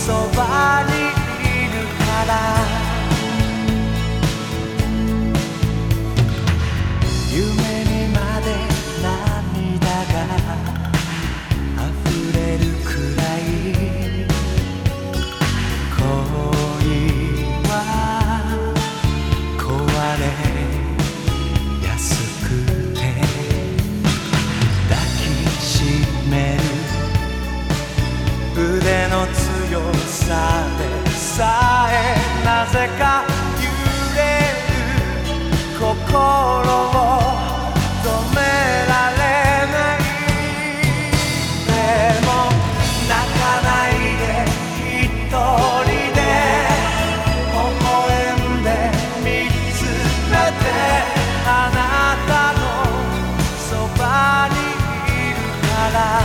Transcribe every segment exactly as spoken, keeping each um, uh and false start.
そばにいるから夢にまで涙が溢れるくらい恋は壊れやすくて抱きしめる腕の強さでさえなぜか揺れる心を止められないでも泣かないで一人で微笑んで見つめてあなたのそばにいるから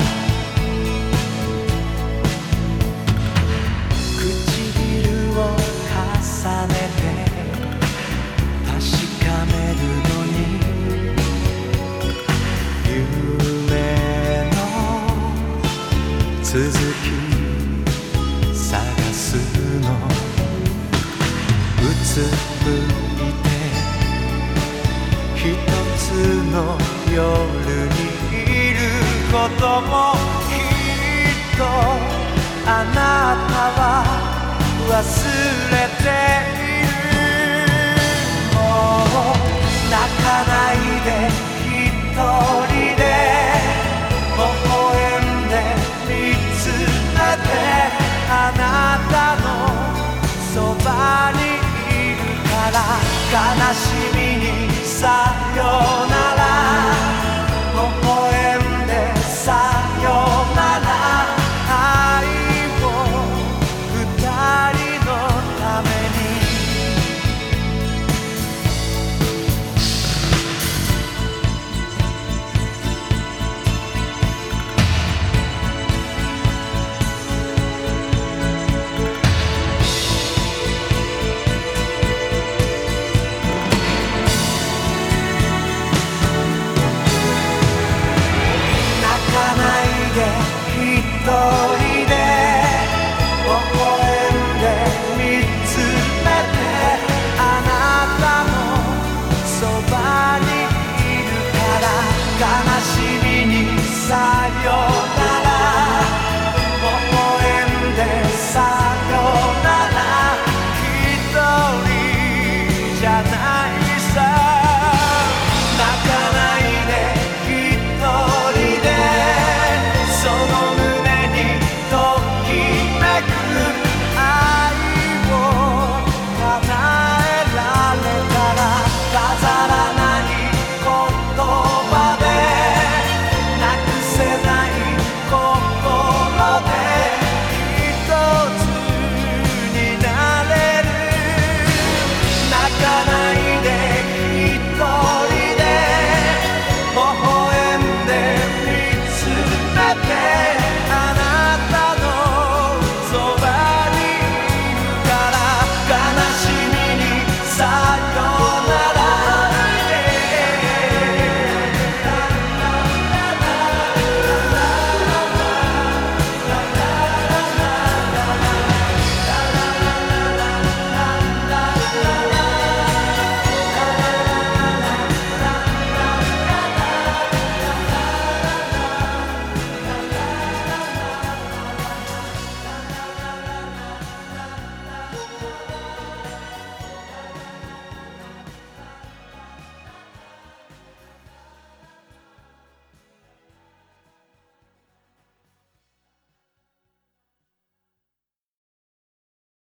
重ねて確かめるのに夢の続き探すのうつむいて一つの夜にいることもきっとあなたは忘れているもう泣かないで一人で微笑んで見つめてあなたのそばにいるから悲しみ